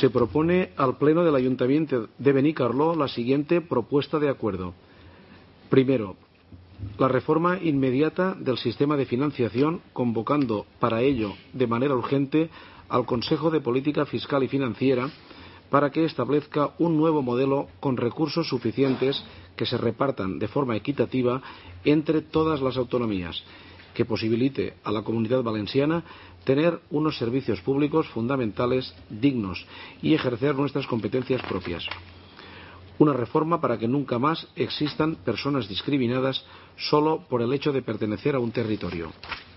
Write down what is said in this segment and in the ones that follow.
Se propone al Pleno del Ayuntamiento de Benicarló la siguiente propuesta de acuerdo. Primero, la reforma inmediata del sistema de financiación, convocando para ello de manera urgente al Consejo de Política Fiscal y Financiera para que establezca un nuevo modelo con recursos suficientes que se repartan de forma equitativa entre todas las autonomías, que posibilite a la Comunidad Valenciana tener unos servicios públicos fundamentales dignos y ejercer nuestras competencias propias. Una reforma para que nunca más existan personas discriminadas solo por el hecho de pertenecer a un territorio.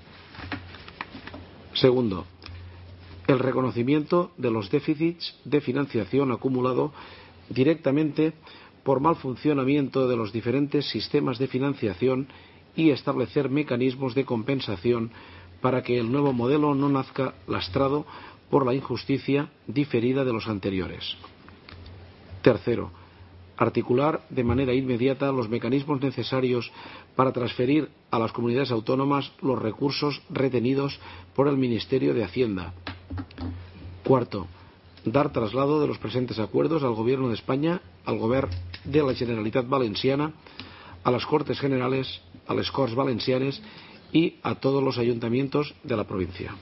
Segundo, el reconocimiento de los déficits de financiación acumulado directamente por mal funcionamiento de los diferentes sistemas de financiación y establecer mecanismos de compensación para que el nuevo modelo no nazca lastrado por la injusticia diferida de los anteriores. Tercero, articular de manera inmediata los mecanismos necesarios para transferir a las comunidades autónomas los recursos retenidos por el Ministerio de Hacienda. Cuarto, dar traslado de los presentes acuerdos al Gobierno de España, al Govern de la Generalitat Valenciana, a las Cortes Generales, a las Corts Valencianes y a todos los ayuntamientos de la provincia.